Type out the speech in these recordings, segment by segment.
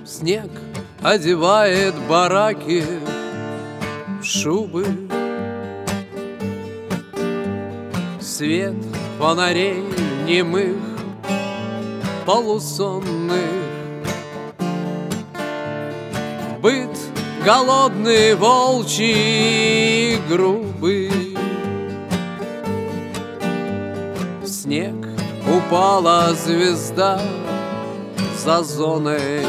Снег одевает бараки в шубы, свет фонарей немых, полусонных. Быт голодный, волчий и грубый. В снег упала звезда за зоной.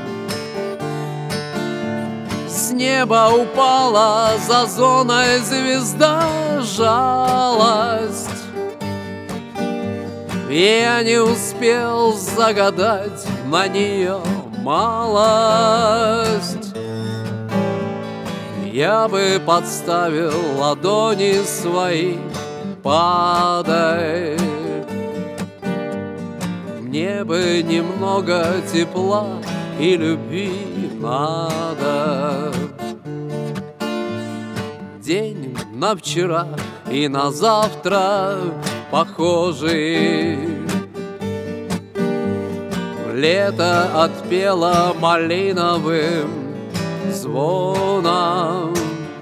С неба упала за зоной звезда жалость. Я не успел загадать на нее малость. Я бы подставил ладони свои, падай. Мне бы немного тепла и любви надо. День на вчера и на завтра похожий. Лето отпело малиновым звоном.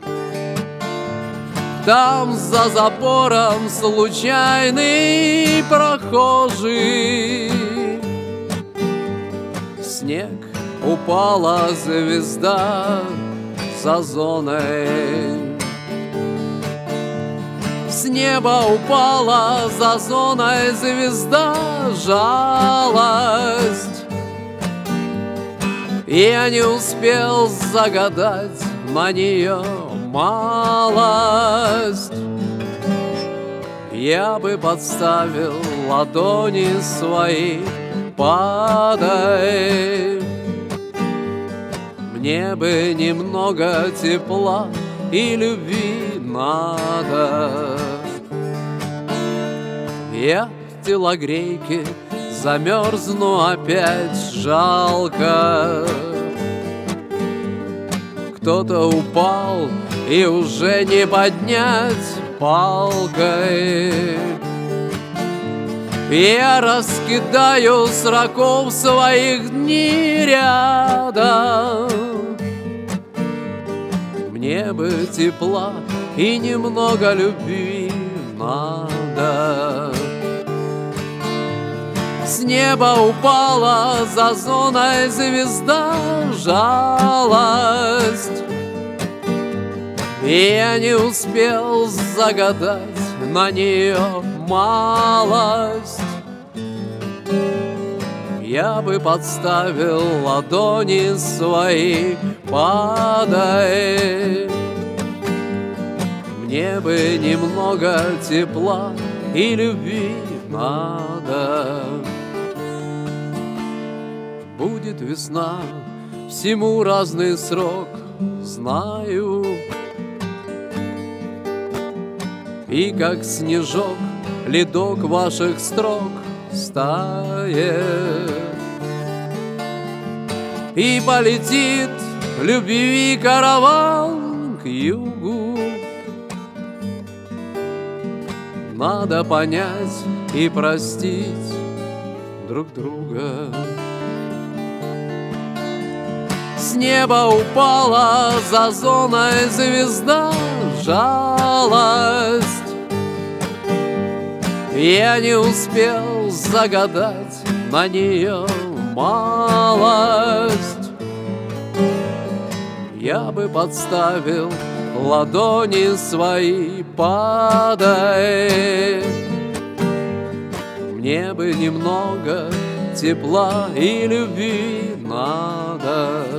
Там за запором случайный прохожий. В снег упала звезда за зоной. С неба упала за зоной звезда жалость. Я не успел загадать на нее малость. Я бы подставил ладони свои, падай. Мне бы немного тепла и любви надо. Я в телогрейке замерзну опять, жалко. Кто-то упал и уже не поднять палкой. Я раскидаю сроков своих дней рядом. Мне бы тепла и немного любви надо. С неба упала за зоной звезда жалость. Я не успел загадать на нее малость. Я бы подставил ладони свои, падай. Мне бы немного тепла и любви надо. Будет весна, всему разный срок, знаю. И как снежок, ледок ваших строк стает. И полетит любви караван к югу. Надо понять и простить друг друга. С неба упала за зоной звезда жалость. Я не успел загадать на нее малость. Я бы подставил ладони свои, падай. Мне бы немного тепла и любви надо.